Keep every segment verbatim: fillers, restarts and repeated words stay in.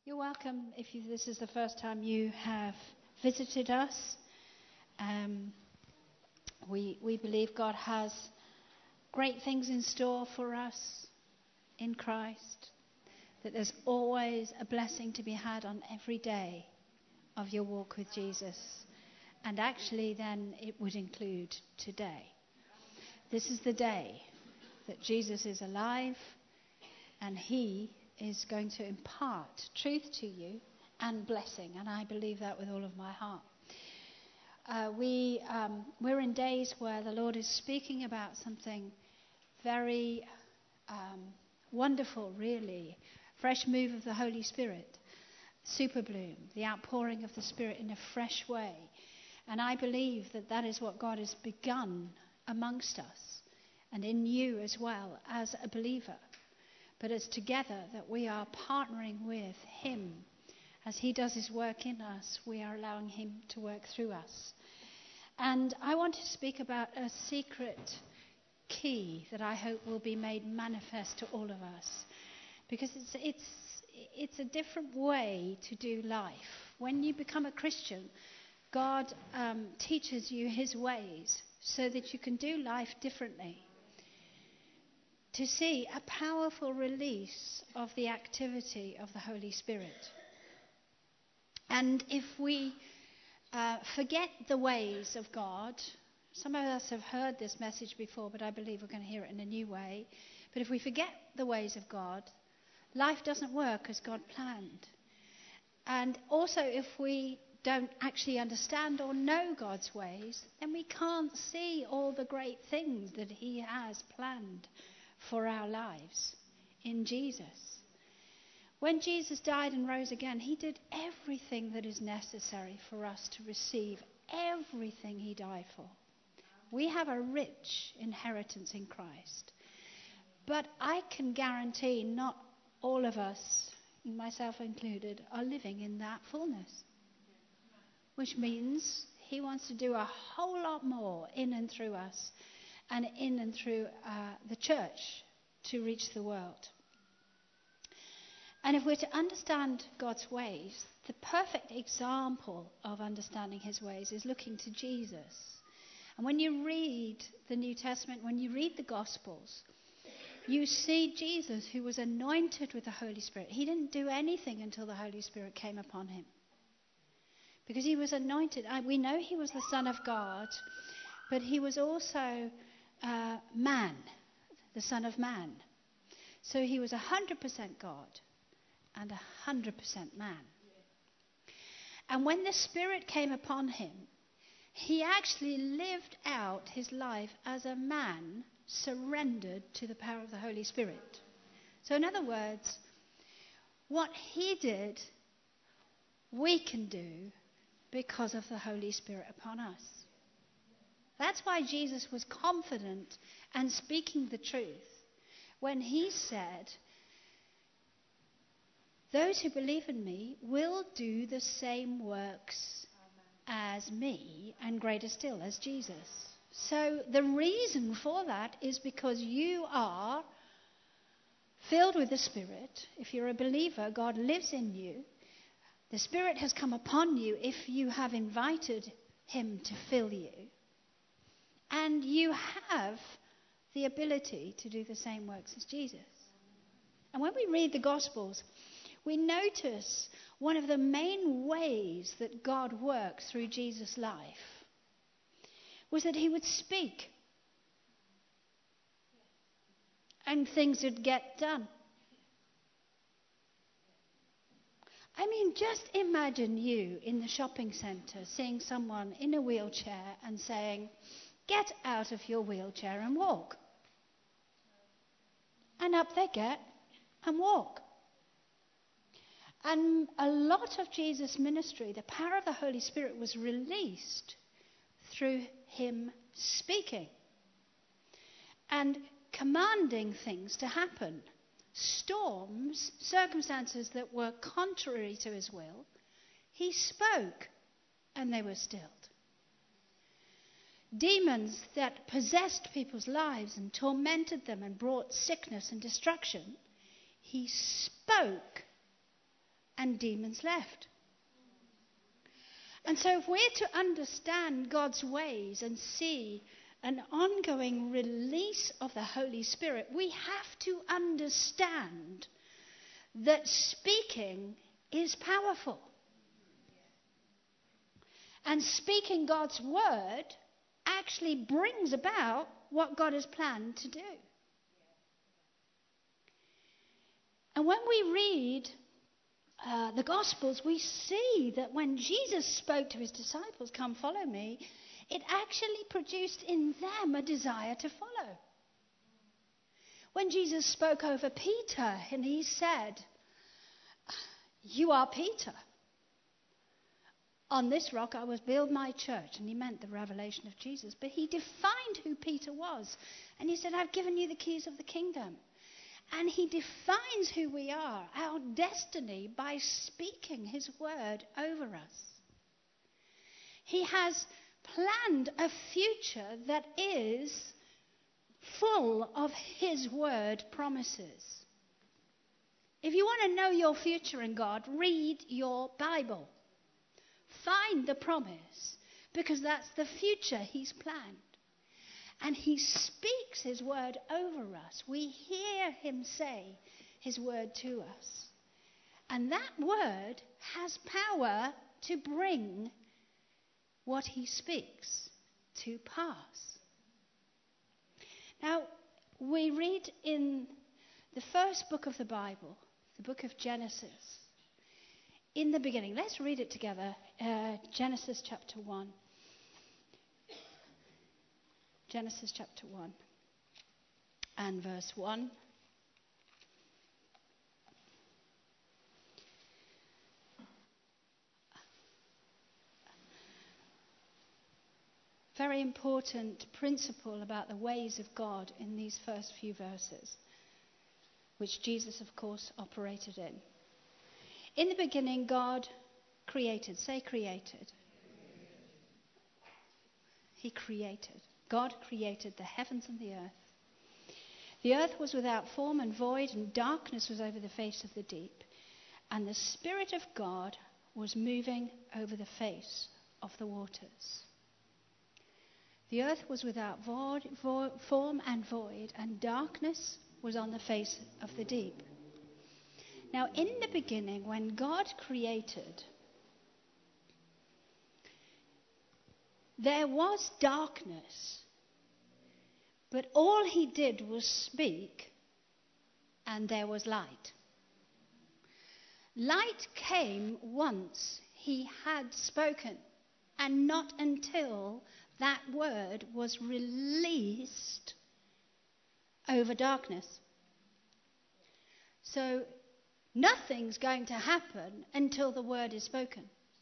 You're welcome if you, this is the first time you have visited us. Um, we, we believe God has great things in store for us in Christ, that there's always a blessing to be had on every day of your walk with Jesus. And actually then it would include today. This is the day that Jesus is alive and he is going to impart truth to you and blessing, and I believe that with all of my heart. Uh, we, um, we're in days where the Lord is speaking about something very um, wonderful, really. Fresh move of the Holy Spirit, super bloom, the outpouring of the Spirit in a fresh way. And I believe that that is what God has begun amongst us and in you as well as a believer. But it's together that we are partnering with him. As he does his work in us, we are allowing him to work through us. And I want to speak about a secret key that I hope will be made manifest to all of us. Because it's, it's, it's a different way to do life. When you become a Christian, God um, teaches you his ways so that you can do life differently. To see a powerful release of the activity of the Holy Spirit. And if we uh, forget the ways of God, some of us have heard this message before, but I believe we're going to hear it in a new way. But if we forget the ways of God, life doesn't work as God planned. And also if we don't actually understand or know God's ways, then we can't see all the great things that he has planned for our lives in Jesus. When Jesus died and rose again, he did everything that is necessary for us to receive everything he died for. We have a rich inheritance in Christ. But I can guarantee not all of us, myself included, are living in that fullness. Which means he wants to do a whole lot more in and through us and in and through uh, the church to reach the world. And if we're to understand God's ways, the perfect example of understanding his ways is looking to Jesus. And when you read the New Testament, when you read the Gospels, you see Jesus who was anointed with the Holy Spirit. He didn't do anything until the Holy Spirit came upon him. Because he was anointed. We know he was the Son of God, but he was also Uh, man, the Son of Man. So he was one hundred percent God and one hundred percent man. And when the Spirit came upon him, he actually lived out his life as a man surrendered to the power of the Holy Spirit. So in other words, what he did, we can do because of the Holy Spirit upon us. That's why Jesus was confident and speaking the truth when he said, those who believe in me will do the same works as me and greater still as Jesus. So the reason for that is because you are filled with the Spirit. If you're a believer, God lives in you. The Spirit has come upon you if you have invited him to fill you. And you have the ability to do the same works as Jesus. And when we read the Gospels, we notice one of the main ways that God worked through Jesus' life was that he would speak. And things would get done. I mean, just imagine you in the shopping centre seeing someone in a wheelchair and saying, get out of your wheelchair and walk. And up they get and walk. And a lot of Jesus' ministry, the power of the Holy Spirit was released through him speaking and commanding things to happen. Storms, circumstances that were contrary to his will, he spoke and they were stilled. Demons that possessed people's lives and tormented them and brought sickness and destruction, he spoke and demons left. And so if we're to understand God's ways and see an ongoing release of the Holy Spirit, we have to understand that speaking is powerful. And speaking God's word actually brings about what God has planned to do. And when we read uh, the Gospels, we see that when Jesus spoke to his disciples, "Come, follow me," it actually produced in them a desire to follow. When Jesus spoke over Peter and he said, "You are Peter. On this rock I will build my church," and he meant the revelation of Jesus, but he defined who Peter was. And he said, "I've given you the keys of the kingdom." And he defines who we are, our destiny, by speaking his word over us. He has planned a future that is full of his word promises. If you want to know your future in God, read your Bible. Find the promise, because that's the future he's planned. And he speaks his word over us. We hear him say his word to us. And that word has power to bring what he speaks to pass. Now, we read in the first book of the Bible, the book of Genesis, in the beginning. Let's read it together. Uh, Genesis chapter one. Genesis chapter one and verse one. Very important principle about the ways of God in these first few verses, which Jesus, of course, operated in. In the beginning, God created. Say created. He created. God created the heavens and the earth. The earth was without form and void, and darkness was over the face of the deep. And the Spirit of God was moving over the face of the waters. The earth was without void, void, form and void, and darkness was on the face of the deep. Now, in the beginning, when God created, there was darkness, but all he did was speak, and there was light. Light came once he had spoken, and not until that word was released over darkness. So nothing's going to happen until the word is spoken.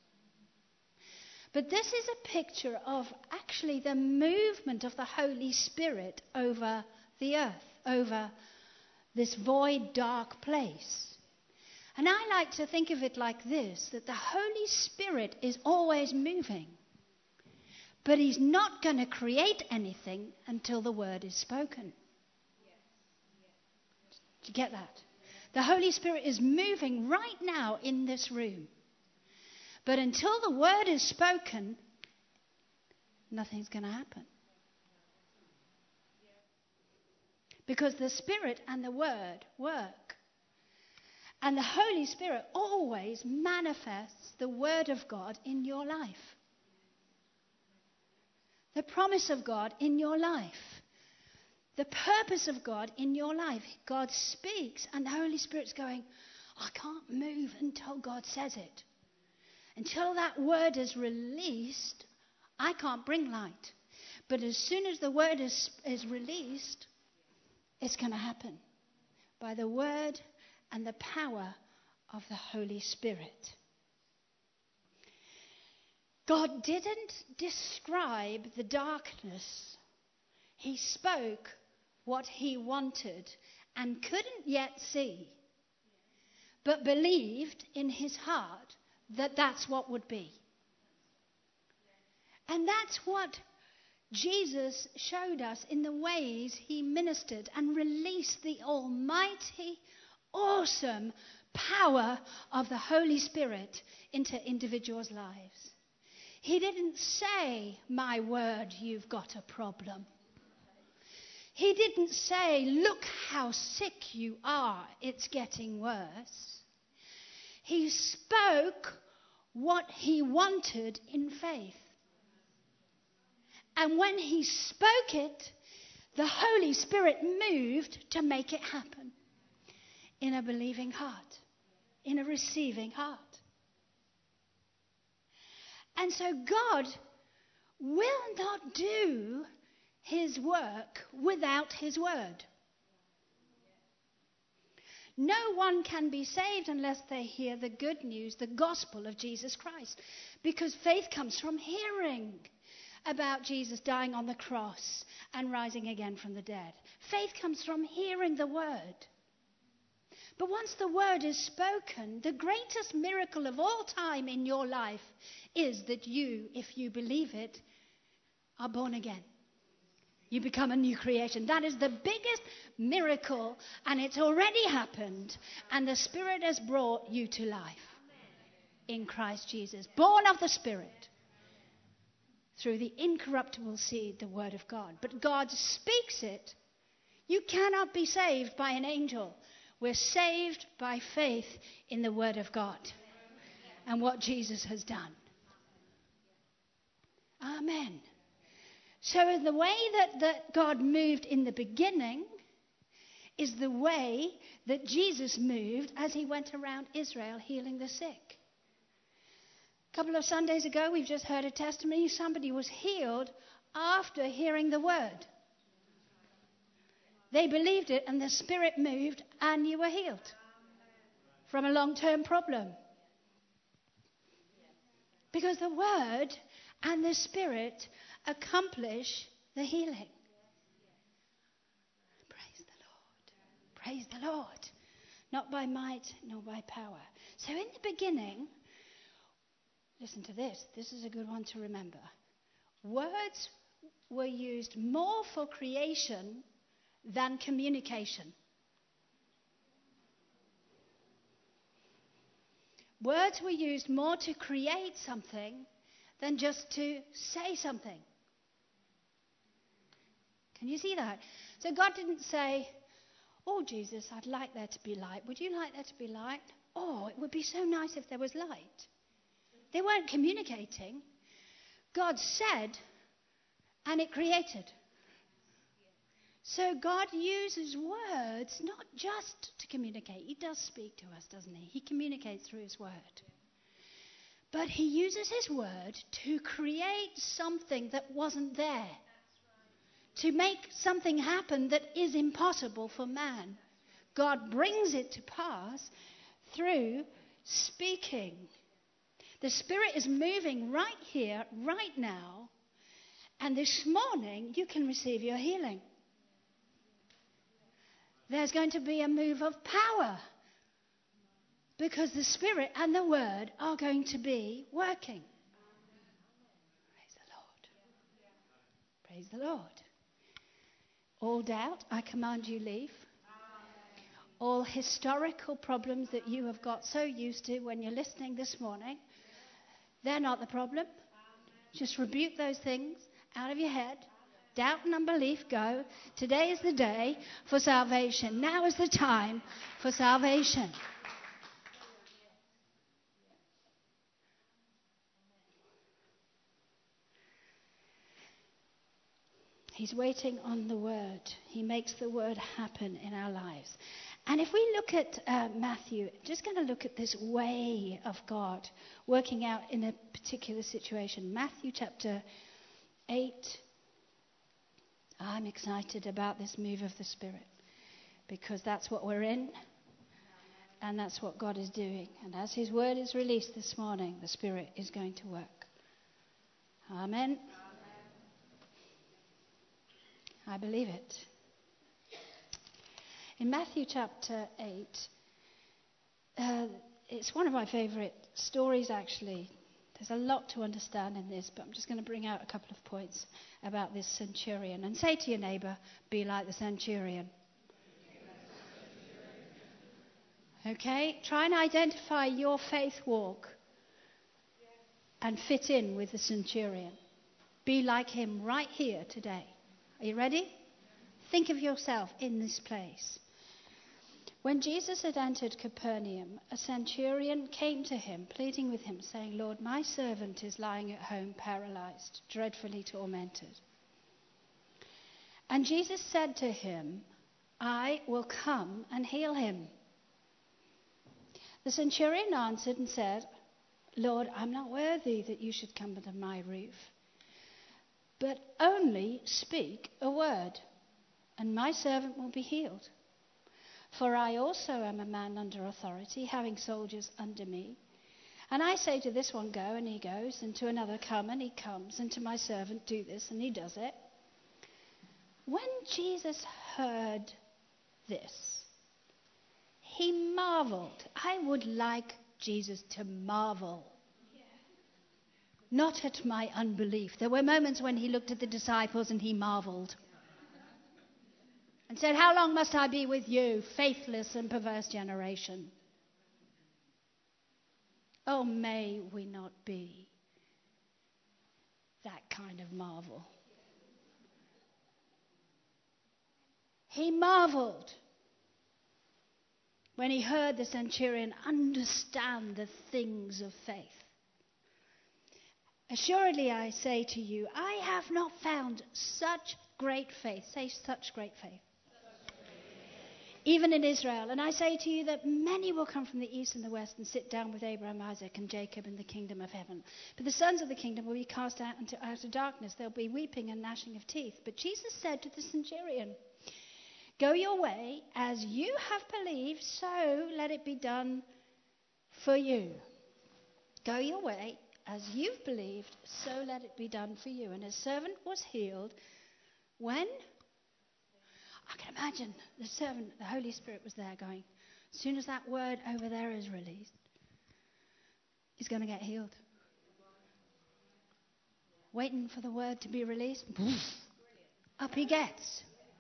But this is a picture of actually the movement of the Holy Spirit over the earth, over this void, dark place. And I like to think of it like this, that the Holy Spirit is always moving. But he's not going to create anything until the word is spoken. Do you get that? The Holy Spirit is moving right now in this room. But until the word is spoken, nothing's going to happen. Because the Spirit and the word work. And the Holy Spirit always manifests the word of God in your life. The promise of God in your life. The purpose of God in your life. God speaks and the Holy Spirit's going, I can't move until God says it. Until that word is released, I can't bring light. But as soon as the word is, is released, it's going to happen. By the word and the power of the Holy Spirit. God didn't describe the darkness. He spoke what he wanted and couldn't yet see, but believed in his heart that that's what would be. And that's what Jesus showed us in the ways he ministered and released the almighty, awesome power of the Holy Spirit into individuals' lives. He didn't say, my word, you've got a problem. He didn't say, look how sick you are, it's getting worse. He spoke what he wanted in faith. And when he spoke it, the Holy Spirit moved to make it happen in a believing heart, in a receiving heart. And so God will not do his work without his word. No one can be saved unless they hear the good news, the gospel of Jesus Christ. Because faith comes from hearing about Jesus dying on the cross and rising again from the dead. Faith comes from hearing the word. But once the word is spoken, the greatest miracle of all time in your life is that you, if you believe it, are born again. You become a new creation. That is the biggest miracle, and it's already happened. And the Spirit has brought you to life in Christ Jesus. Born of the Spirit through the incorruptible seed, the Word of God. But God speaks it. You cannot be saved by an angel. We're saved by faith in the Word of God and what Jesus has done. Amen. So in the way that, that God moved in the beginning is the way that Jesus moved as he went around Israel healing the sick. A couple of Sundays ago, we've just heard a testimony. Somebody was healed after hearing the word. They believed it and the Spirit moved and you were healed from a long-term problem. Because the word and the Spirit accomplish the healing. Praise the Lord. Praise the Lord. Not by might, nor by power. So in the beginning, listen to this. This is a good one to remember. Words were used more for creation than communication. Words were used more to create something than just to say something. Can you see that? So God didn't say, oh, Jesus, I'd like there to be light. Would you like there to be light? Oh, it would be so nice if there was light. They weren't communicating. God said, and it created. So God uses words not just to communicate. He does speak to us, doesn't he? He communicates through his word. But he uses his word to create something that wasn't there. To make something happen that is impossible for man. God brings it to pass through speaking. The Spirit is moving right here, right now. And this morning, you can receive your healing. There's going to be a move of power. Because the Spirit and the Word are going to be working. Praise the Lord. Praise the Lord. All doubt, I command you leave. All historical problems that you have got so used to when you're listening this morning, they're not the problem. Just rebuke those things out of your head. Doubt and unbelief, go. Today is the day for salvation. Now is the time for salvation. He's waiting on the word. He makes the word happen in our lives. And if we look at uh, Matthew, just going to look at this way of God working out in a particular situation. Matthew chapter eight. I'm excited about this move of the Spirit because that's what we're in and that's what God is doing. And as his word is released this morning, the Spirit is going to work. Amen. I believe it. In Matthew chapter eight, uh, it's one of my favourite stories actually. There's a lot to understand in this, but I'm just going to bring out a couple of points about this centurion. And say to your neighbour, be like the centurion. Okay? Try and identify your faith walk and fit in with the centurion. Be like him right here today. Are you ready? Think of yourself in this place. When Jesus had entered Capernaum, a centurion came to him, pleading with him, saying, Lord, my servant is lying at home paralyzed, dreadfully tormented. And Jesus said to him, I will come and heal him. The centurion answered and said, Lord, I'm not worthy that you should come under my roof, but only speak a word, and my servant will be healed. For I also am a man under authority, having soldiers under me. And I say to this one, go, and he goes, and to another, come, and he comes, and to my servant, do this, and he does it. When Jesus heard this, he marveled. I would like Jesus to marvel. Not at my unbelief. There were moments when he looked at the disciples and he marveled. And said, how long must I be with you, faithless and perverse generation? Oh, may we not be that kind of marvel. He marveled when he heard the centurion understand the things of faith. Assuredly, I say to you, I have not found such great faith. Say such great faith. Even in Israel. And I say to you that many will come from the east and the west and sit down with Abraham, Isaac, and Jacob in the kingdom of heaven. But the sons of the kingdom will be cast out into outer darkness. There'll be weeping and gnashing of teeth. But Jesus said to the centurion, go your way, as you have believed, so let it be done for you. Go your way, as you've believed, so let it be done for you. And his servant was healed when? I can imagine the servant, the Holy Spirit was there going, as soon as that word over there is released, he's going to get healed. Waiting for the word to be released, up he gets.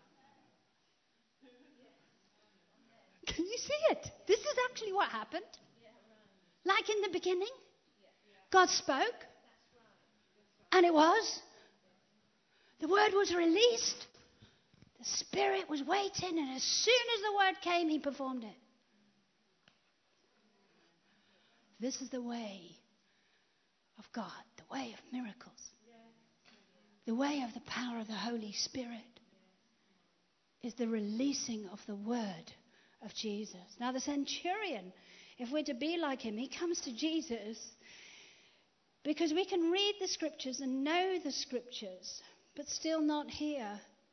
Can you see it? This is actually what happened. Like in the beginning, God spoke, and it was. The word was released. The Spirit was waiting, and as soon as the word came, he performed it. This is the way of God, the way of miracles, the way of the power of the Holy Spirit is the releasing of the word of Jesus. Now the centurion, if we're to be like him, he comes to Jesus because we can read the scriptures and know the scriptures, but still not hear.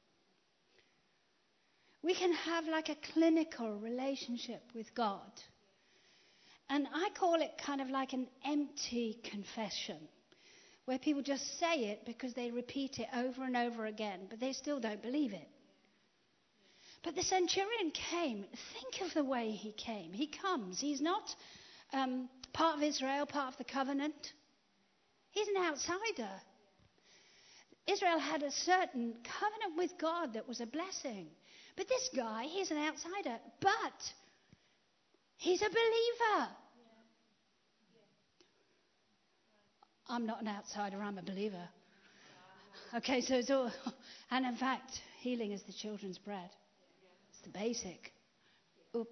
We can have like a clinical relationship with God. And I call it kind of like an empty confession, where people just say it because they repeat it over and over again, but they still don't believe it. But the centurion came. Think of the way he came. He comes. He's not um, part of Israel, part of the covenant. He's an outsider. Israel had a certain covenant with God that was a blessing. But this guy, he's an outsider. But he's a believer. I'm not an outsider, I'm a believer. Okay, so it's all... And in fact, healing is the children's bread. It's the basic. Oop.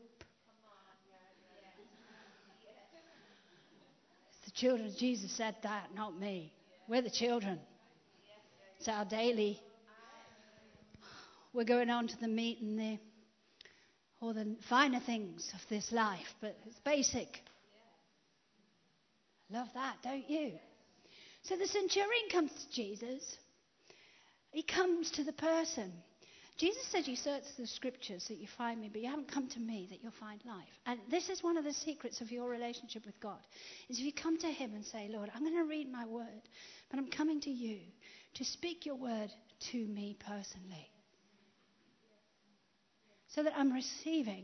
It's the children. Jesus said that, not me. We're the children. It's our daily... We're going on to the meat and the, all the finer things of this life, but it's basic. Love that, don't you? So the centurion comes to Jesus. He comes to the person. Jesus said, you search the scriptures that you find me, but you haven't come to me that you'll find life. And this is one of the secrets of your relationship with God, is if you come to him and say, Lord, I'm going to read my word, but I'm coming to you to speak your word to me personally. So that I'm receiving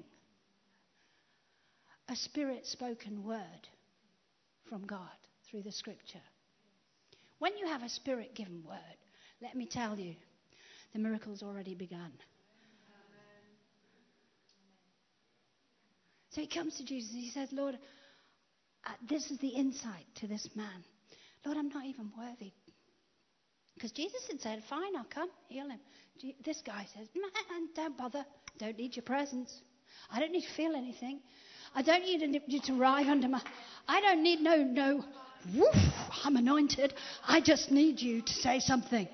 a spirit-spoken word from God through the scripture. When you have a spirit-given word, let me tell you, the miracle's already begun. So he comes to Jesus and he says, Lord, uh, this is the insight to this man. Lord, I'm not even worthy. Because Jesus had said, fine, I'll come, heal him. This guy says, man, don't bother. Don't need your presence. I don't need to feel anything. I don't need you to arrive under my... I don't need no, no, woof, I'm anointed. I just need you to say something.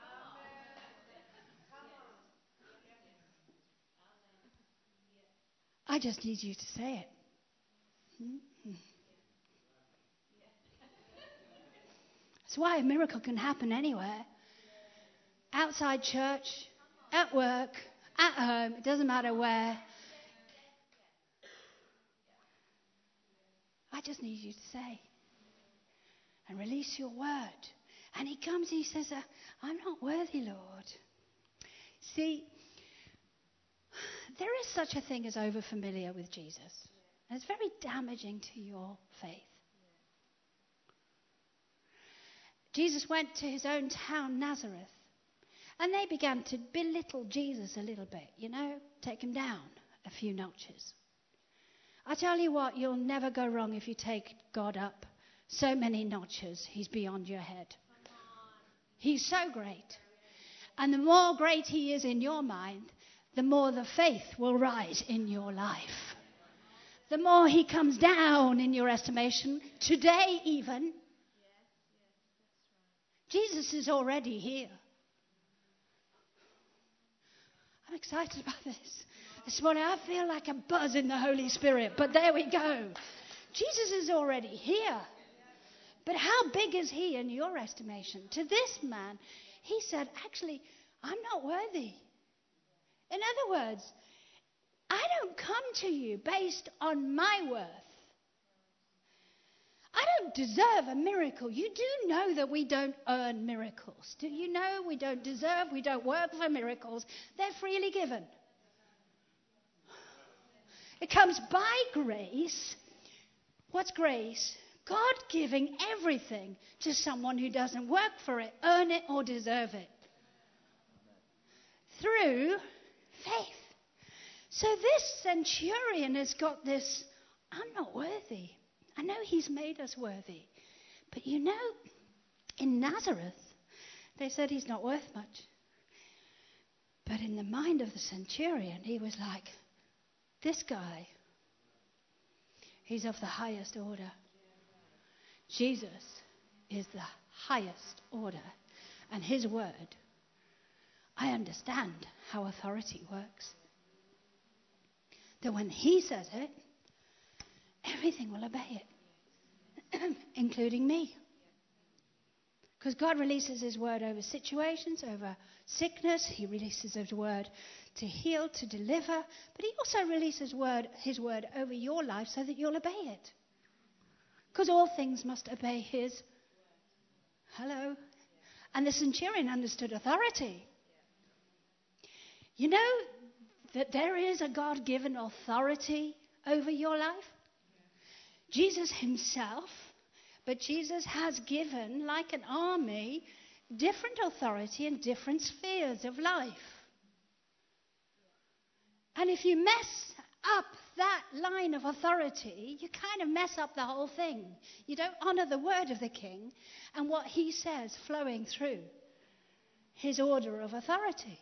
I just need you to say it. Mm-hmm. That's why a miracle can happen anywhere. Outside church, at work, at home, it doesn't matter where. I just need you to say and release your word. And he comes and he says, I'm not worthy, Lord. See, there is such a thing as over-familiar with Jesus. And it's very damaging to your faith. Jesus went to his own town, Nazareth, and they began to belittle Jesus a little bit, you know, take him down a few notches. I tell you what, you'll never go wrong if you take God up so many notches. He's beyond your head. He's so great. And the more great he is in your mind, the more the faith will rise in your life. The more he comes down in your estimation, today even, Jesus is already here. I'm excited about this. This morning I feel like a buzz in the Holy Spirit, but there we go. Jesus is already here. But how big is he in your estimation? To this man, he said, actually, I'm not worthy. In other words, I don't come to you based on my worth. I don't deserve a miracle. You do know that we don't earn miracles. Do you know we don't deserve, we don't work for miracles. They're freely given. It comes by grace. What's grace? God giving everything to someone who doesn't work for it, earn it, or deserve it. Through faith. So this centurion has got this, I'm not worthy. I know he's made us worthy. But you know, in Nazareth, they said he's not worth much. But in the mind of the centurion, he was like, this guy, he's of the highest order. Jesus is the highest order. And his word, I understand how authority works. That when he says it, everything will obey it, including me. Because God releases his word over situations, over sickness. He releases his word to heal, to deliver. But he also releases word, his word over your life so that you'll obey it. Because all things must obey his. Hello. And the centurion understood authority. You know that there is a God-given authority over your life? Jesus himself, but Jesus has given, like an army, different authority in different spheres of life. And if you mess up that line of authority, you kind of mess up the whole thing. You don't honor the word of the king and what he says flowing through his order of authority.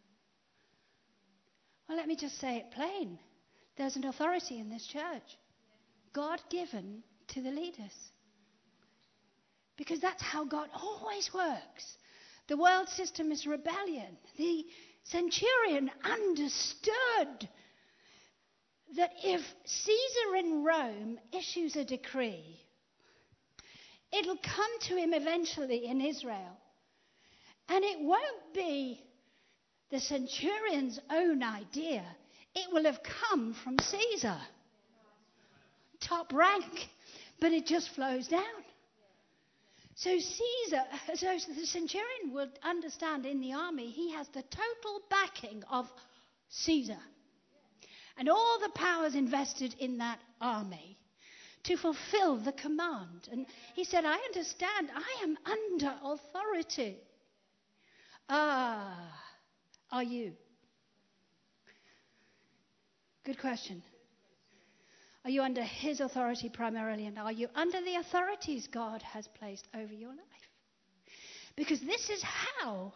Well, let me just say it plain. There's an authority in this church. God given to the leaders. Because that's how God always works. The world system is rebellion. The centurion understood that if Caesar in Rome issues a decree, it'll come to him eventually in Israel. And it won't be the centurion's own idea. It will have come from Caesar. Top rank, but it just flows down. So Caesar, so the centurion will understand in the army, he has the total backing of Caesar. And all the powers invested in that army to fulfill the command. And he said, I understand, I am under authority. Ah, are you? Good question. Are you under his authority primarily? And are you under the authorities God has placed over your life? Because this is how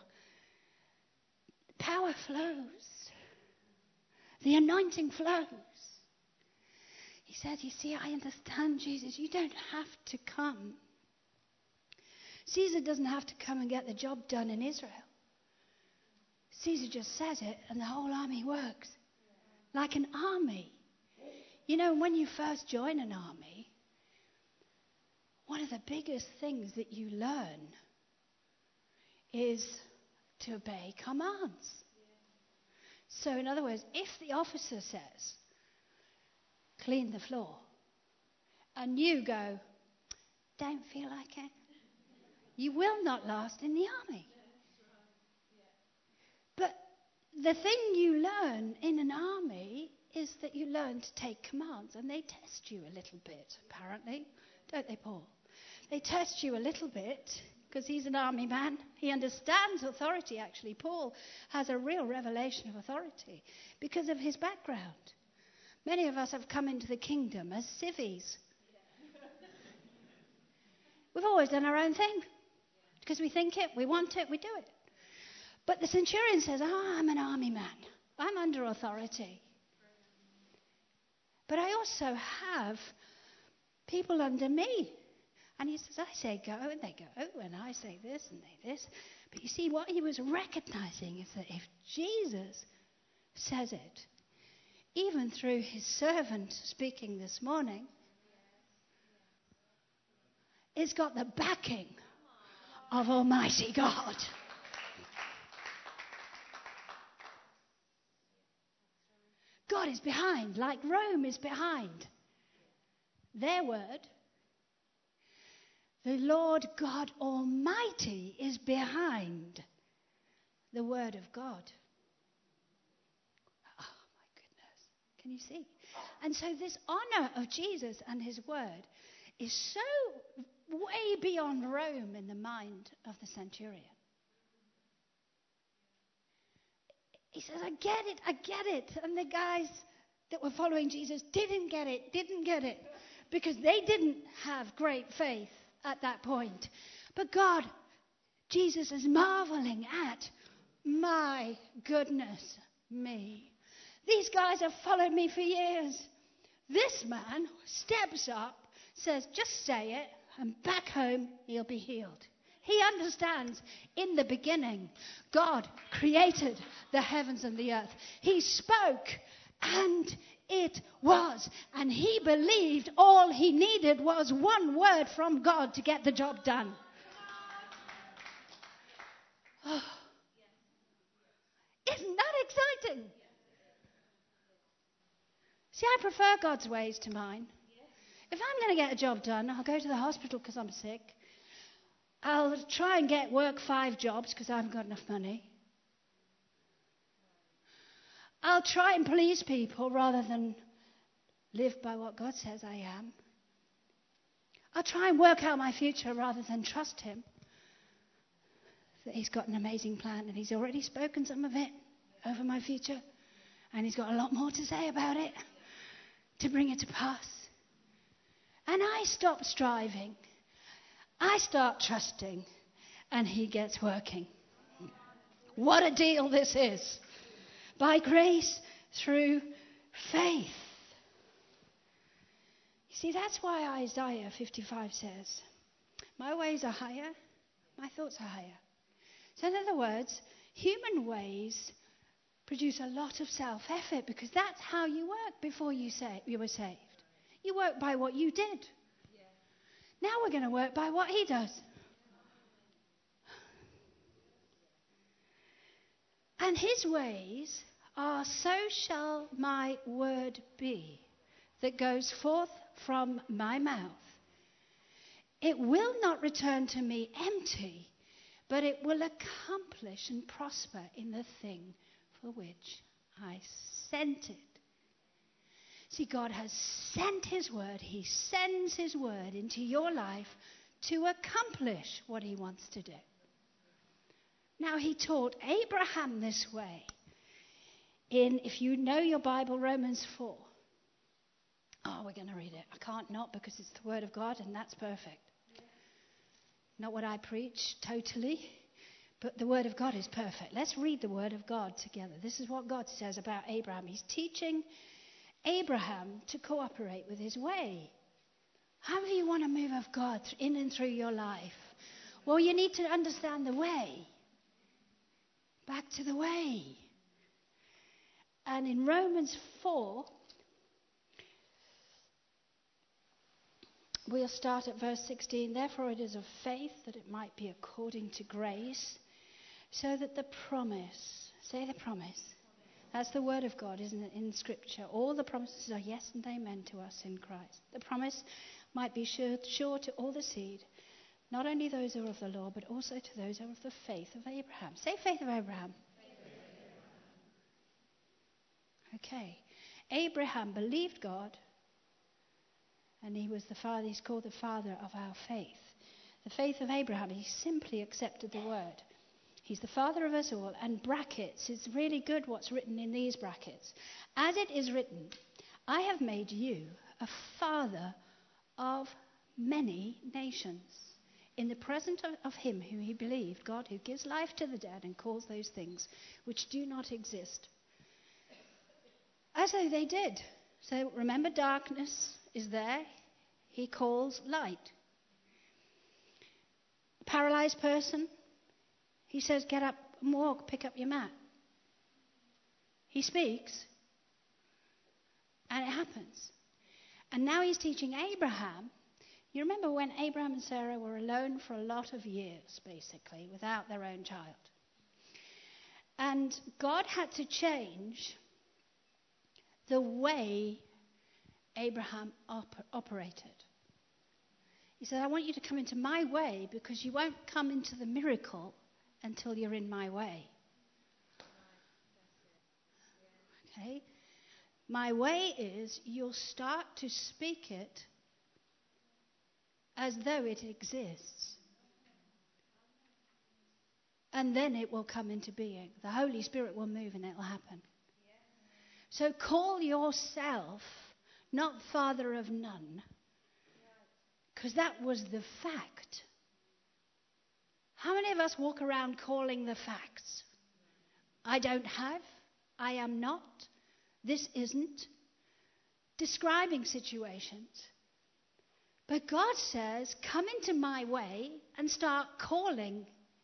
power flows. The anointing flows. He said, you see, I understand, Jesus. You don't have to come. Caesar doesn't have to come and get the job done in Israel. Caesar just says it and the whole army works. Like an army. You know, when you first join an army, one of the biggest things that you learn is to obey commands. So in other words, if the officer says, clean the floor, and you go, don't feel like it, you will not last in the army. But the thing you learn in an army is that you learn to take commands, and they test you a little bit, apparently. Don't they, Paul? They test you a little bit, because he's an army man. He understands authority, actually. Paul has a real revelation of authority because of his background. Many of us have come into the kingdom as civvies. We've always done our own thing, because we think it, we want it, we do it. But the centurion says, oh, I'm an army man. I'm under authority. But I also have people under me. And he says, I say go, and they go, and I say this, and they this. But you see, what he was recognizing is that if Jesus says it, even through his servant speaking this morning, it's got the backing of Almighty God. God is behind, like Rome is behind their word. The Lord God Almighty is behind the word of God. Oh, my goodness. Can you see? And so this honor of Jesus and his word is so way beyond Rome in the mind of the centurion. He says, I get it, I get it. And the guys that were following Jesus didn't get it, didn't get it. Because they didn't have great faith at that point. But God, Jesus is marveling at, my goodness me. These guys have followed me for years. This man steps up, says, just say it, and back home he'll be healed. He understands in the beginning, God created the heavens and the earth. He spoke and it was. And he believed all he needed was one word from God to get the job done. Oh. Isn't that exciting? See, I prefer God's ways to mine. If I'm going to get a job done, I'll go to the hospital because I'm sick. I'll try and get work five jobs because I haven't got enough money. I'll try and please people rather than live by what God says I am. I'll try and work out my future rather than trust him that he's got an amazing plan and he's already spoken some of it over my future and he's got a lot more to say about it to bring it to pass. And I stop striving. I start trusting and he gets working. What a deal this is. By grace through faith. You see, that's why Isaiah fifty-five says, my ways are higher, my thoughts are higher. So in other words, human ways produce a lot of self-effort because that's how you work before you, say, you were saved. You work by what you did. Now we're going to work by what he does. And his ways are, so shall my word be that goes forth from my mouth. It will not return to me empty, but it will accomplish and prosper in the thing for which I sent it. See, God has sent his word. He sends his word into your life to accomplish what he wants to do. Now, he taught Abraham this way in, if you know your Bible, Romans four. Oh, we're going to read it. I can't not because it's the Word of God and that's perfect. Not what I preach, totally. But the Word of God is perfect. Let's read the Word of God together. This is what God says about Abraham. He's teaching Abraham to cooperate with his way. How do you want a move of God in and through your life? Well, you need to understand the way. Back to the way. And in Romans four, we'll start at verse sixteen. Therefore it is of faith that it might be according to grace, so that the promise, say the promise. That's the word of God, isn't it, in Scripture? All the promises are yes and amen to us in Christ. The promise might be sure, sure to all the seed, not only those who are of the law, but also to those who are of the faith of Abraham. Say faith of Abraham. Okay. Abraham believed God, and he was the father, he's called the father of our faith. The faith of Abraham, he simply accepted the word. He's the father of us all. And brackets, it's really good what's written in these brackets. As it is written, I have made you a father of many nations, in the presence of, of him whom he believed, God who gives life to the dead and calls those things which do not exist as though they did. So remember, darkness is there. He calls light. Paralyzed person, he says, get up and walk, pick up your mat. He speaks, and it happens. And now he's teaching Abraham. You remember when Abraham and Sarah were alone for a lot of years, basically, without their own child. And God had to change the way Abraham op- operated. He said, I want you to come into my way because you won't come into the miracle until you're in my way. Okay? My way is you'll start to speak it as though it exists. And then it will come into being. The Holy Spirit will move and it will happen. So call yourself not father of none, because that was the fact. How many of us walk around calling the facts? I don't have, I am not, this isn't. Describing situations. But God says, come into my way and start calling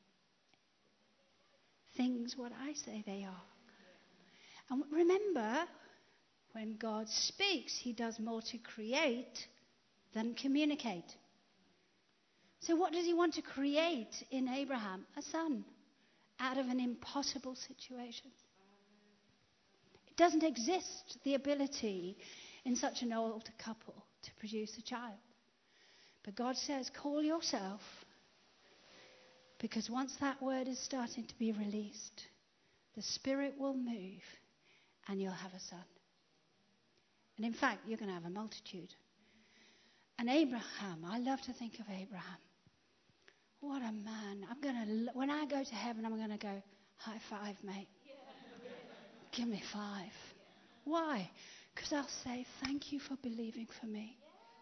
things what I say they are. And remember, when God speaks, he does more to create than communicate. So what does he want to create in Abraham? A son out of an impossible situation. It doesn't exist, the ability in such an old couple to produce a child. But God says, call yourself, because once that word is starting to be released, the Spirit will move and you'll have a son. And in fact, you're going to have a multitude. And Abraham, I love to think of Abraham. What a man. I'm going to, when I go to heaven, I'm going to go, high five, mate. Give me five. Why? Because I'll say, thank you for believing for me.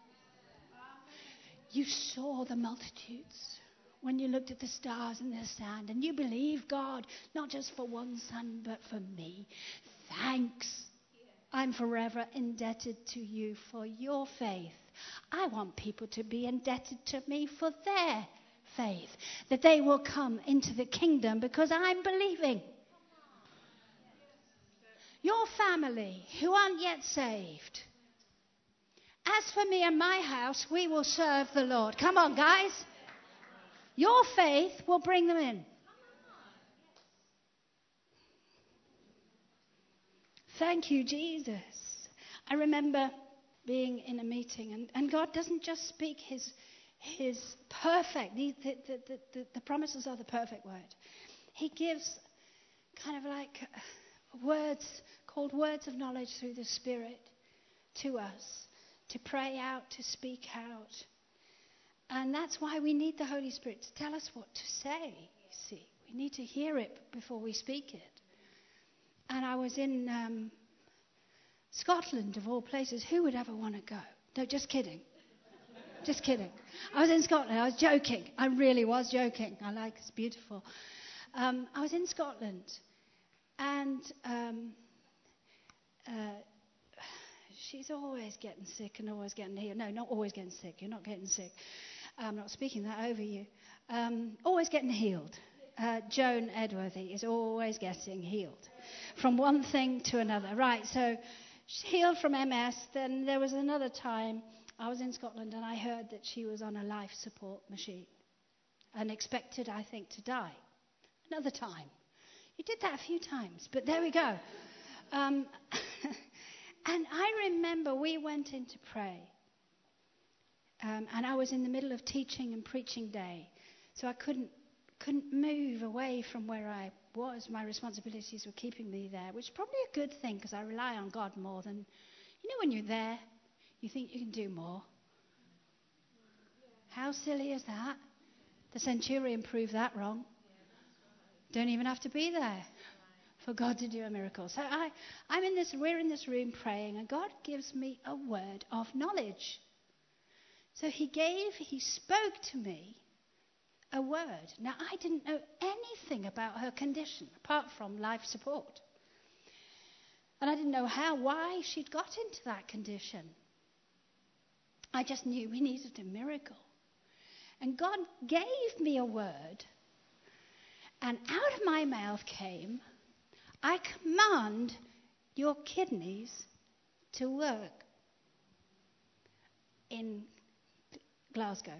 You saw the multitudes when you looked at the stars in the sand, and you believed God, not just for one son, but for me. Thanks. I'm forever indebted to you for your faith. I want people to be indebted to me for their faith, that they will come into the kingdom because I'm believing. Your family who aren't yet saved, as for me and my house, we will serve the Lord. Come on, guys. Your faith will bring them in. Thank you, Jesus. I remember being in a meeting, and, and God doesn't just speak his his perfect, the, the, the, the, the promises are the perfect word. He gives kind of like words called words of knowledge through the Spirit to us, to pray out, to speak out. And that's why we need the Holy Spirit to tell us what to say, you see. We need to hear it before we speak it. And I was in um, Scotland, of all places, who would ever want to go? No, just kidding. Just kidding. I was in Scotland. I was joking. I really was joking. I like it's beautiful. Um, I was in Scotland, and um, uh, she's always getting sick and always getting healed. No, not always getting sick. You're not getting sick. I'm not speaking that over you. Um, always getting healed. Uh, Joan Edworthy is always getting healed from one thing to another. Right, so she's healed from M S. Then there was another time I was in Scotland and I heard that she was on a life support machine and expected, I think, to die. Another time. You did that a few times, but there we go. Um, and I remember we went in to pray. Um, and I was in the middle of teaching and preaching day. So I couldn't couldn't move away from where I was. My responsibilities were keeping me there, which is probably a good thing because I rely on God more than... You know when you're there, you think you can do more. How silly is that? The centurion proved that wrong. Don't even have to be there for God to do a miracle. So I, I'm in this, we're in this room praying, and God gives me a word of knowledge. So he gave, he spoke to me a word. Now, I didn't know anything about her condition apart from life support. And I didn't know how, why she'd got into that condition. I just knew we needed a miracle. And God gave me a word, and out of my mouth came, I command your kidneys to work in Glasgow.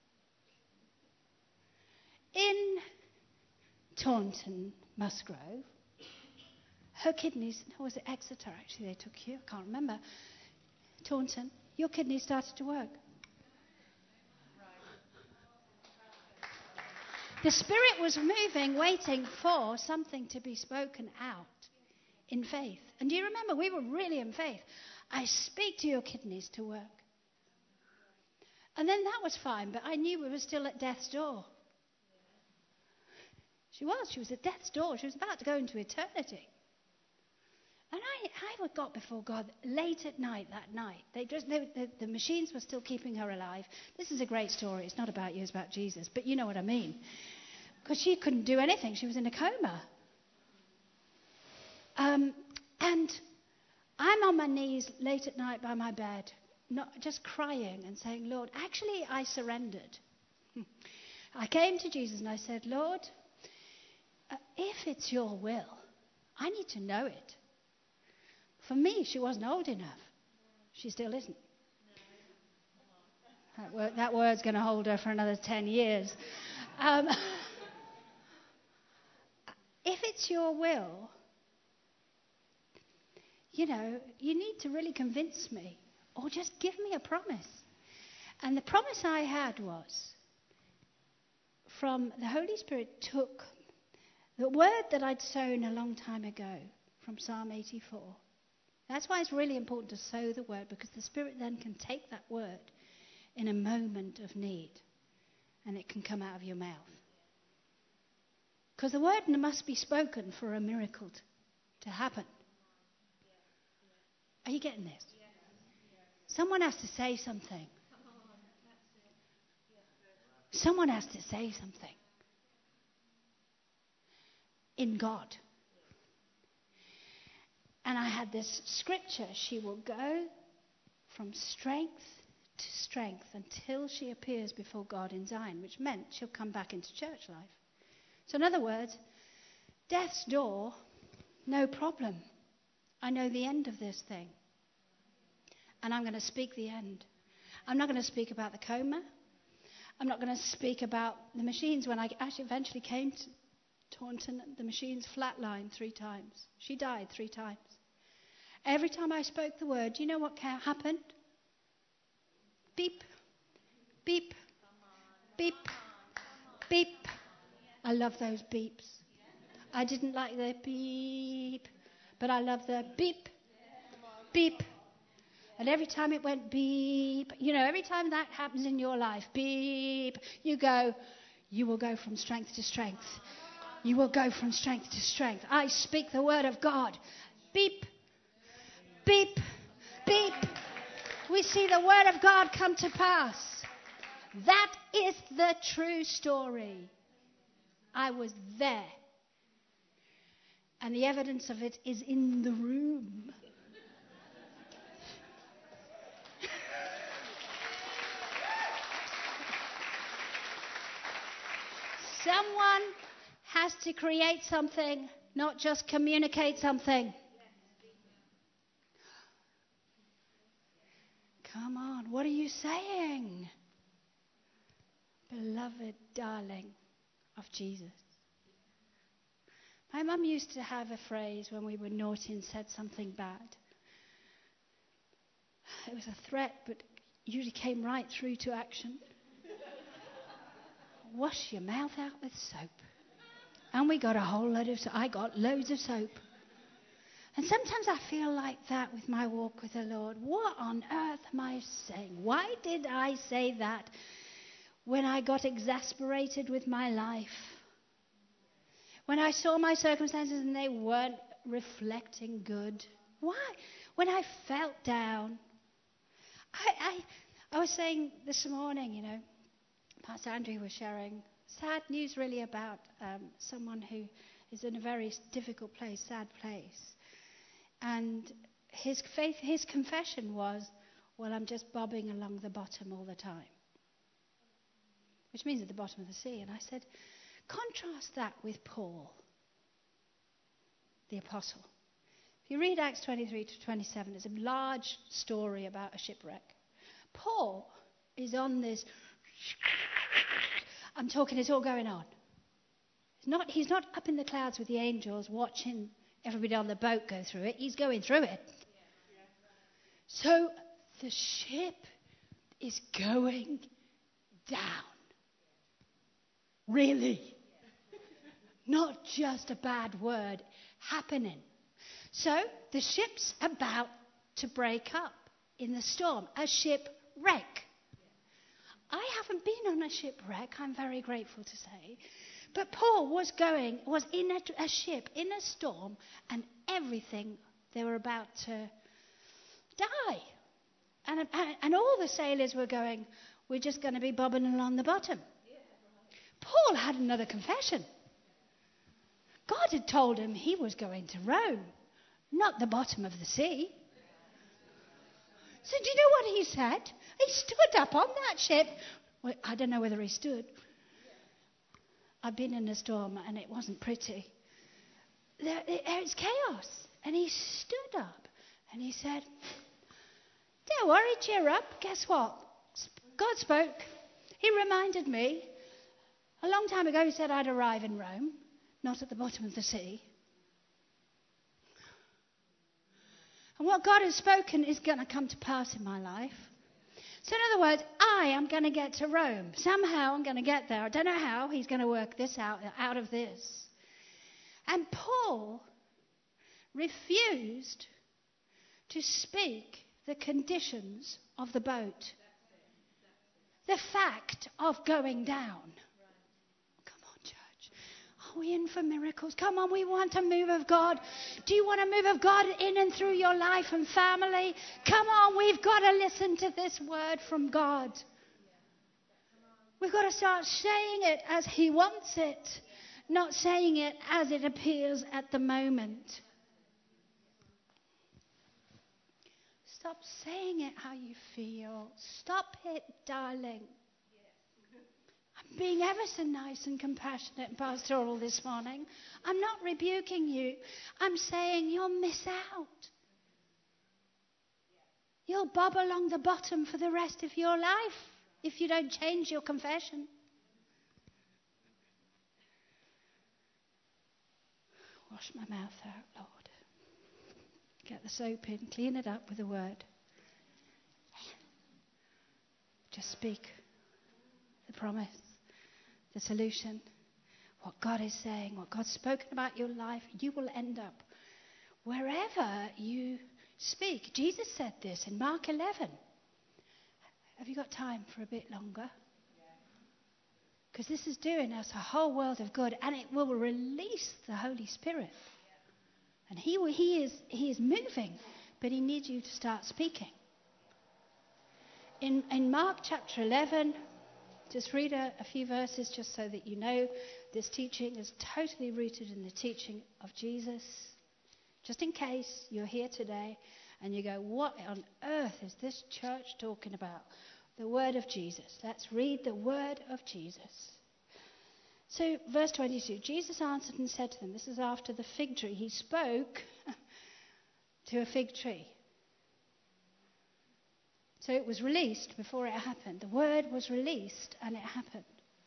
In Taunton, Musgrove, her kidneys, no, was it Exeter actually they took you? I can't remember. Taunton, your kidneys started to work. The Spirit was moving, waiting for something to be spoken out in faith. And do you remember, we were really in faith. I speak to your kidneys to work. And then that was fine, but I knew we were still at death's door. She was. She was at death's door. She was about to go into eternity. And I, I got before God late at night that night. They just, they, the, the machines were still keeping her alive. This is a great story. It's not about you, it's about Jesus. But you know what I mean. Because she couldn't do anything. She was in a coma. Um, and I'm on my knees late at night by my bed, not just crying and saying, Lord, actually I surrendered. I came to Jesus and I said, Lord, uh, if it's your will, I need to know it. For me, she wasn't old enough. She still isn't. That, word, that word's going to hold her for another ten years. Um, if it's your will, you know, you need to really convince me or just give me a promise. And the promise I had was from the Holy Spirit took the word that I'd sown a long time ago from Psalm eighty-four. That's why it's really important to sow the word, because the Spirit then can take that word in a moment of need and it can come out of your mouth. Because the word must be spoken for a miracle t- to happen. Are you getting this? Someone has to say something. Someone has to say something. In God. And I had this scripture, she will go from strength to strength until she appears before God in Zion, which meant she'll come back into church life. So in other words, death's door, no problem. I know the end of this thing. And I'm going to speak the end. I'm not going to speak about the coma. I'm not going to speak about the machines. When I actually eventually came to Taunton, the machines flatlined three times. She died three times. Every time I spoke the word, do you know what happened? Beep, beep, beep, beep. I love those beeps. I didn't like the beep, but I love the beep, beep. And every time it went beep, you know, every time that happens in your life, beep, you go, you will go from strength to strength. You will go from strength to strength. I speak the word of God. Beep, beep, beep. We see the word of God come to pass. That is the true story. I was there. And the evidence of it is in the room. Someone has to create something, not just communicate something. Come on, what are you saying? Beloved darling of Jesus. My mum used to have a phrase when we were naughty and said something bad. It was a threat, but usually came right through to action. Wash your mouth out with soap. And we got a whole load of soap. I got loads of soap. And sometimes I feel like that with my walk with the Lord. What on earth am I saying? Why did I say that when I got exasperated with my life? When I saw my circumstances and they weren't reflecting good? Why? When I felt down. I, I, I was saying this morning, you know, Pastor Andrew was sharing sad news really about um, someone who is in a very difficult place, sad place. And his faith, his confession was, well, I'm just bobbing along the bottom all the time. Which means at the bottom of the sea. And I said, contrast that with Paul, the apostle. If you read Acts twenty-three to twenty-seven, it's a large story about a shipwreck. Paul is on this... I'm talking, it's all going on. He's not, he's not up in the clouds with the angels watching everybody on the boat go through it. He's going through it. So the ship is going down. Really. Not just a bad word happening. So the ship's about to break up in the storm. A shipwreck. I haven't been on a shipwreck, I'm very grateful to say. But Paul was going, was in a, a ship, in a storm, and everything, they were about to die. And, and, and all the sailors were going, we're just going to be bobbing along the bottom. Paul had another confession. God had told him he was going to Rome, not the bottom of the sea. So do you know what he said? He stood up on that ship. Well, I don't know whether he stood. I've been in a storm and it wasn't pretty. There, it, it's chaos. And he stood up and he said, don't worry, cheer up. Guess what? God spoke. He reminded me. A long time ago he said I'd arrive in Rome, not at the bottom of the sea. And what God has spoken is going to come to pass in my life. So in other words, I am going to get to Rome. Somehow I'm going to get there. I don't know how he's going to work this out, out of this. And Paul refused to speak the conditions of the boat. The fact of going down. Are we in for miracles? Come on, we want a move of God. Do you want a move of God in and through your life and family? Come on, we've got to listen to this word from God. We've got to start saying it as he wants it, not saying it as it appears at the moment. Stop saying it how you feel. Stop it, darling. I'm being ever so nice and compassionate and pastoral this morning. I'm not rebuking you. I'm saying you'll miss out. You'll bob along the bottom for the rest of your life if you don't change your confession. Wash my mouth out, Lord. Get the soap in, clean it up with a word. Just speak the promise, the solution, what God is saying, what God's spoken about your life. You will end up wherever you speak. Jesus said this in Mark eleven. Have you got time for a bit longer? Because this is doing us a whole world of good, and it will release the Holy Spirit. And he, he, is, he is moving but he needs you to start speaking. In, in Mark chapter eleven, just read a, a few verses just so that you know this teaching is totally rooted in the teaching of Jesus. Just in case you're here today and you go, what on earth is this church talking about? The word of Jesus. Let's read the word of Jesus. So, verse twenty-two, Jesus answered and said to them, this is after the fig tree. He spoke to a fig tree. So it was released before it happened. The word was released and it happened.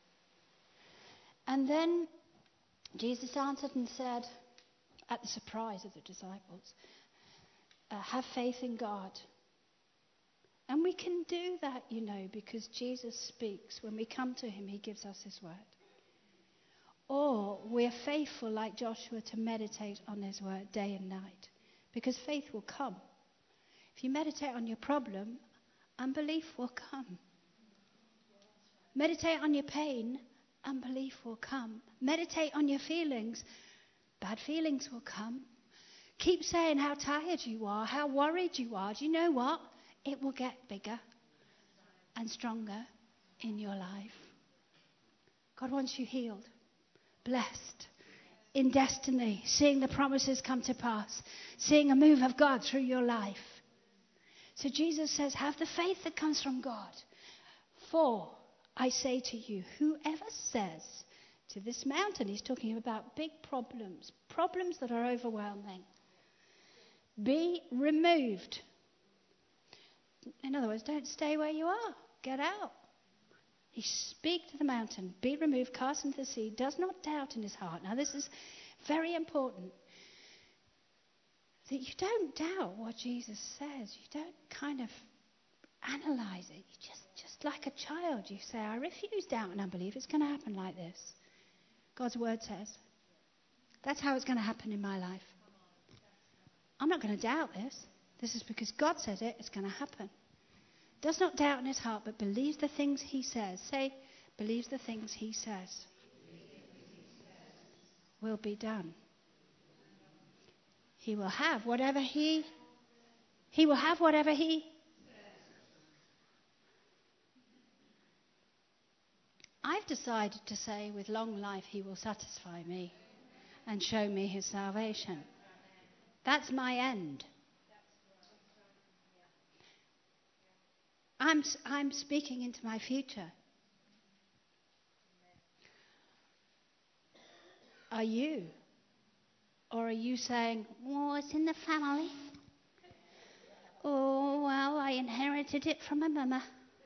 And then Jesus answered and said, at the surprise of the disciples, uh, have faith in God. And we can do that, you know, because Jesus speaks. When we come to him, he gives us his word. Or we're faithful like Joshua to meditate on his word day and night, because faith will come. If you meditate on your problem, unbelief will come. Meditate on your pain, unbelief will come. Meditate on your feelings, bad feelings will come. Keep saying how tired you are, how worried you are. Do you know what? It will get bigger and stronger in your life. God wants you healed, blessed, in destiny, seeing the promises come to pass, seeing a move of God through your life. So Jesus says, have the faith that comes from God. For I say to you, whoever says to this mountain, he's talking about big problems, problems that are overwhelming, be removed. In other words, don't stay where you are. Get out. He speaks to the mountain, be removed, cast into the sea, does not doubt in his heart. Now this is very important. That you don't doubt what Jesus says. You don't kind of analyze it. You just, just like a child, you say, I refuse doubt and unbelief. It's going to happen like this. God's word says. That's how it's going to happen in my life. I'm not going to doubt this. This is because God says it. It's going to happen. Does not doubt in his heart, but believes the things he says. Say, believes the things he says. Will be done. He will have whatever he, he will have whatever he. I've decided to say, with long life, he will satisfy me and show me his salvation. That's my end. I'm, I'm speaking into my future. Are you? Or are you saying, oh, it's in the family. Oh, well, I inherited it from my mama.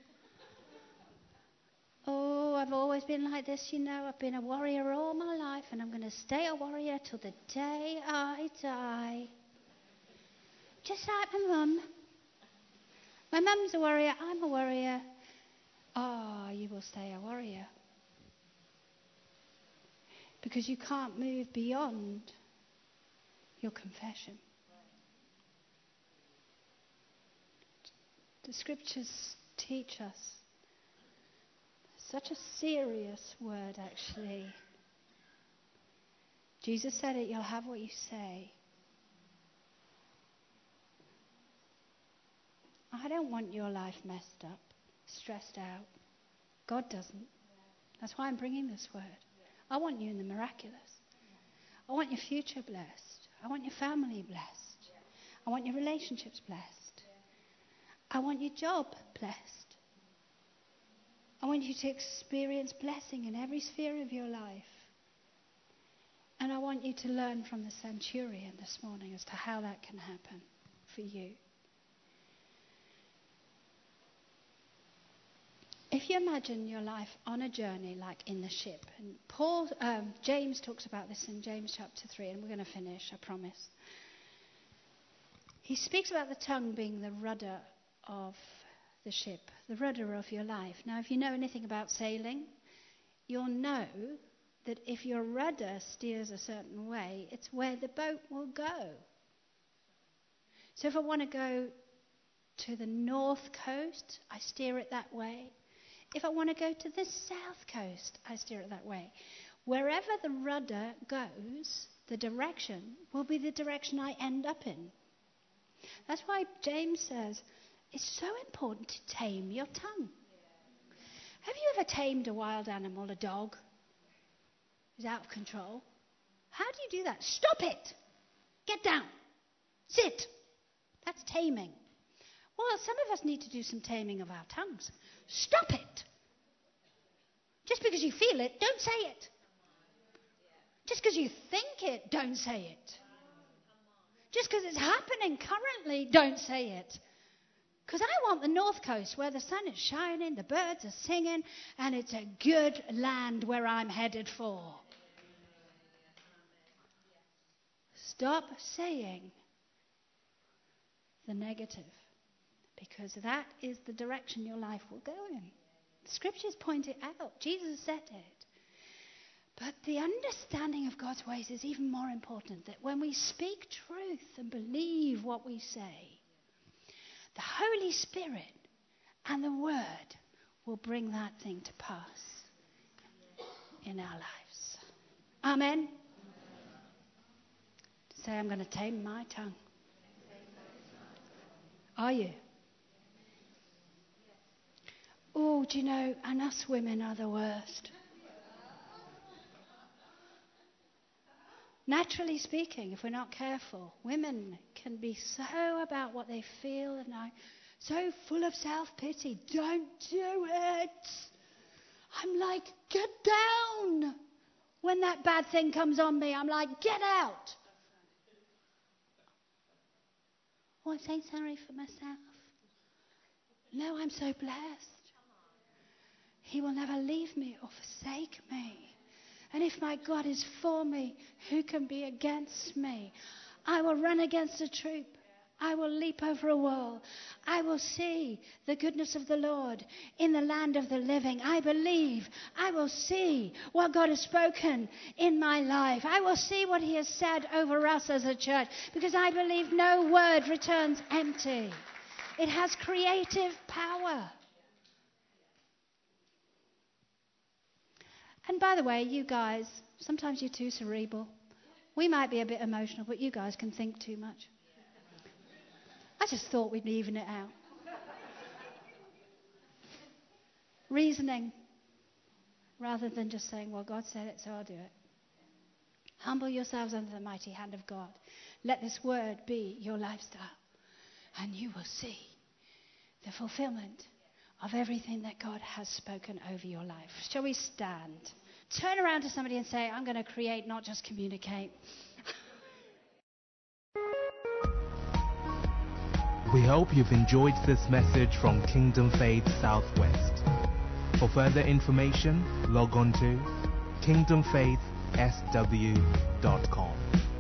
Oh, I've always been like this, you know. I've been a warrior all my life, and I'm going to stay a warrior till the day I die. Just like my mum. My mum's a warrior, I'm a warrior. Ah, oh, you will stay a warrior. Because you can't move beyond your confession. The scriptures teach us such a serious word, actually. Jesus said it, you'll have what you say. I don't want your life messed up, stressed out. God doesn't. That's why I'm bringing this word. I want you in the miraculous. I want your future blessed. I want your family blessed. I want your relationships blessed. I want your job blessed. I want you to experience blessing in every sphere of your life. And I want you to learn from the centurion this morning as to how that can happen for you. If you imagine your life on a journey like in the ship, and Paul, um, James talks about this in James chapter three, and we're going to finish, I promise. He speaks about the tongue being the rudder of the ship, the rudder of your life. Now, if you know anything about sailing, you'll know that if your rudder steers a certain way, it's where the boat will go. So if I want to go to the north coast, I steer it that way. If I want to go to the south coast, I steer it that way. Wherever the rudder goes, the direction will be the direction I end up in. That's why James says it's so important to tame your tongue. Have you ever tamed a wild animal, a dog who's out of control? How do you do that? Stop it. Get down. Sit. That's taming. Well, some of us need to do some taming of our tongues. Stop it. Just because you feel it, don't say it. Just because you think it, don't say it. Just because it's happening currently, don't say it. Because I want the North Coast where the sun is shining, the birds are singing, and it's a good land where I'm headed for. Stop saying the negative, because that is the direction your life will go in. The scriptures point it out. Jesus said it. But the understanding of God's ways is even more important, that when we speak truth and believe what we say, the Holy Spirit and the Word will bring that thing to pass in our lives. Amen. Say, I'm going to tame my tongue. Are you? Oh, do you know, and us women are the worst. Naturally speaking, if we're not careful, women can be so about what they feel and are so full of self-pity. Don't do it. I'm like, get down. When that bad thing comes on me, I'm like, get out. Oh, I'm saying sorry for myself. No, I'm so blessed. He will never leave me or forsake me. And if my God is for me, who can be against me? I will run against a troop. I will leap over a wall. I will see the goodness of the Lord in the land of the living. I believe I will see what God has spoken in my life. I will see what he has said over us as a church, because I believe no word returns empty. It has creative power. And by the way, you guys, sometimes you're too cerebral. We might be a bit emotional, but you guys can think too much. I just thought we'd even it out. Reasoning, rather than just saying, well, God said it, so I'll do it. Humble yourselves under the mighty hand of God. Let this word be your lifestyle, and you will see the fulfillment of everything that God has spoken over your life. Shall we stand? Turn around to somebody and say, I'm going to create, not just communicate. We hope you've enjoyed this message from Kingdom Faith Southwest. For further information, log on to kingdom faith s w dot com.